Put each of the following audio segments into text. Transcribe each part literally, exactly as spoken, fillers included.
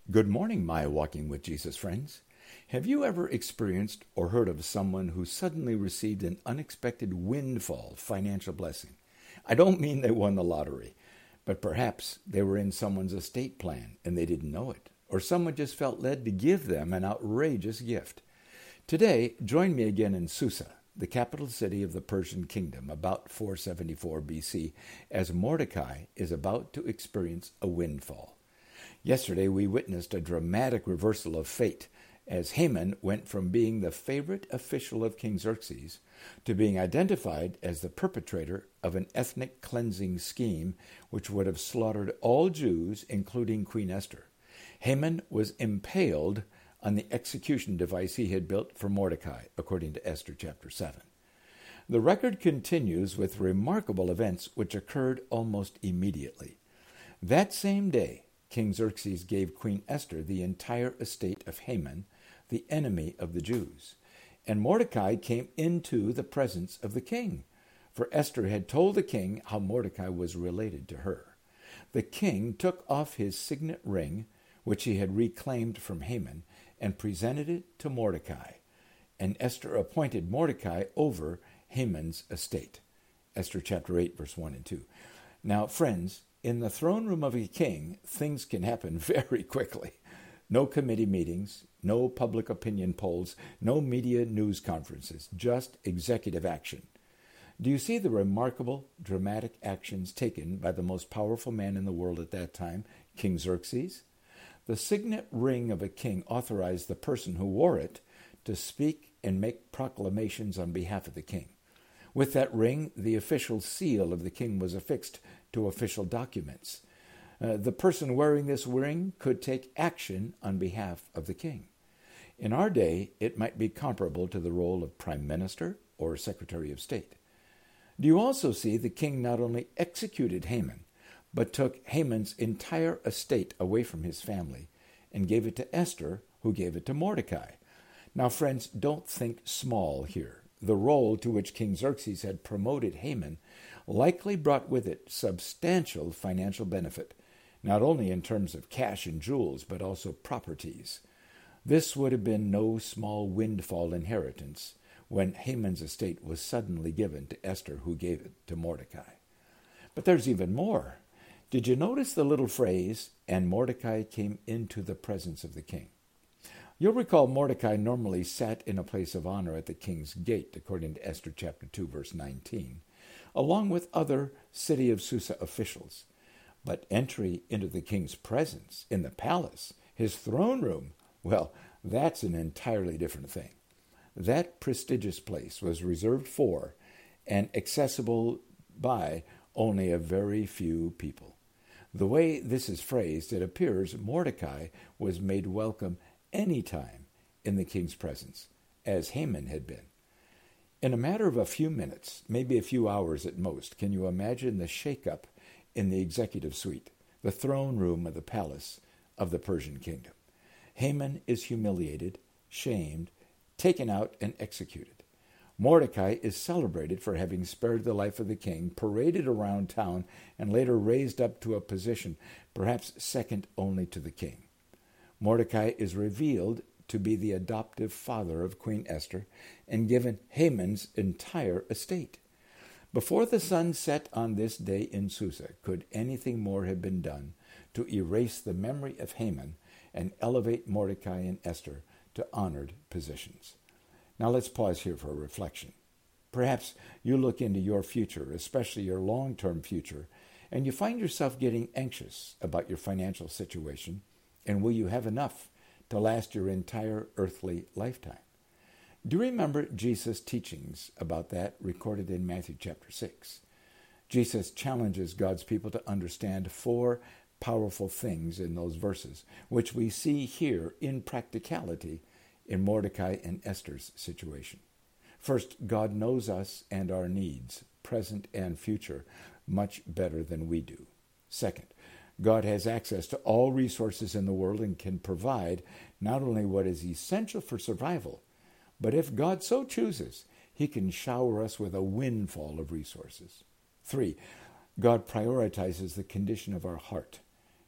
Good morning, my Walking with Jesus friends. Have you ever experienced or heard of someone who suddenly received an unexpected windfall financial blessing? I don't mean they won the lottery, but perhaps they were in someone's estate plan and they didn't know it, or someone just felt led to give them an outrageous gift. Today, join me again in Susa, the capital city of the Persian kingdom, about four seventy-four B C, as Mordecai is about to experience a windfall. Yesterday, we witnessed a dramatic reversal of fate as Haman went from being the favorite official of King Xerxes to being identified as the perpetrator of an ethnic cleansing scheme which would have slaughtered all Jews, including Queen Esther. Haman was impaled on the execution device he had built for Mordecai, according to Esther chapter seven. The record continues with remarkable events which occurred almost immediately. That same day, King Xerxes gave Queen Esther the entire estate of Haman, the enemy of the Jews. And Mordecai came into the presence of the king, for Esther had told the king how Mordecai was related to her. The king took off his signet ring, which he had reclaimed from Haman, and presented it to Mordecai. And Esther appointed Mordecai over Haman's estate. Esther chapter eight, verse one and two. Now, friends, in the throne room of a king, things can happen very quickly. No committee meetings, no public opinion polls, no media news conferences, just executive action. Do you see the remarkable, dramatic actions taken by the most powerful man in the world at that time, King Xerxes? The signet ring of a king authorized the person who wore it to speak and make proclamations on behalf of the king. With that ring, the official seal of the king was affixed to official documents. Uh, the person wearing this ring could take action on behalf of the king. In our day, it might be comparable to the role of prime minister or secretary of state. Do you also see the king not only executed Haman, but took Haman's entire estate away from his family and gave it to Esther, who gave it to Mordecai? Now, friends, don't think small here. The role to which King Xerxes had promoted Haman likely brought with it substantial financial benefit, not only in terms of cash and jewels, but also properties. This would have been no small windfall inheritance when Haman's estate was suddenly given to Esther, who gave it to Mordecai. But there's even more. Did you notice the little phrase, "and Mordecai came into the presence of the king"? You'll recall Mordecai normally sat in a place of honor at the king's gate, according to Esther chapter two, verse nineteen, along with other city of Susa officials. But entry into the king's presence in the palace, his throne room, well, that's an entirely different thing. That prestigious place was reserved for and accessible by only a very few people. The way this is phrased, it appears Mordecai was made welcome any time in the king's presence, as Haman had been. In a matter of a few minutes, maybe a few hours at most, can you imagine the shake-up in the executive suite, the throne room of the palace of the Persian kingdom? Haman is humiliated, shamed, taken out, and executed. Mordecai is celebrated for having spared the life of the king, paraded around town, and later raised up to a position perhaps second only to the king. Mordecai is revealed to be the adoptive father of Queen Esther and given Haman's entire estate. Before the sun set on this day in Susa, could anything more have been done to erase the memory of Haman and elevate Mordecai and Esther to honored positions? Now let's pause here for a reflection. Perhaps you look into your future, especially your long-term future, and you find yourself getting anxious about your financial situation. And will you have enough to last your entire earthly lifetime? Do you remember Jesus' teachings about that recorded in Matthew chapter six? Jesus challenges God's people to understand four powerful things in those verses, which we see here in practicality in Mordecai and Esther's situation. First, God knows us and our needs, present and future, much better than we do. Second, God has access to all resources in the world and can provide not only what is essential for survival, but if God so chooses, he can shower us with a windfall of resources. Three, God prioritizes the condition of our heart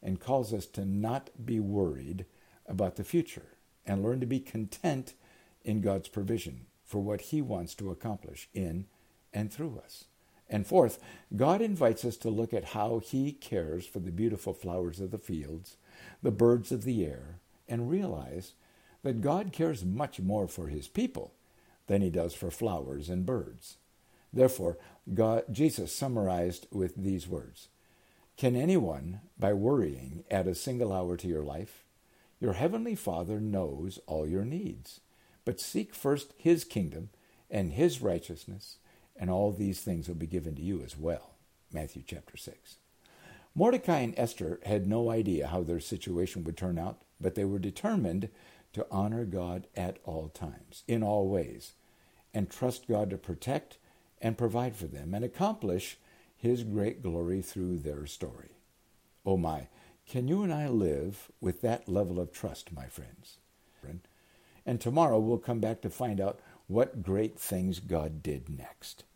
and calls us to not be worried about the future and learn to be content in God's provision for what he wants to accomplish in and through us. And fourth, God invites us to look at how he cares for the beautiful flowers of the fields, the birds of the air, and realize that God cares much more for his people than he does for flowers and birds. Therefore, God, Jesus summarized with these words, "Can anyone, by worrying, add a single hour to your life? Your heavenly Father knows all your needs. But seek first his kingdom and his righteousness, and all these things will be given to you as well." Matthew chapter six. Mordecai and Esther had no idea how their situation would turn out, but they were determined to honor God at all times, in all ways, and trust God to protect and provide for them and accomplish his great glory through their story. Oh my, can you and I live with that level of trust, my friends? And tomorrow we'll come back to find out what great things God did next.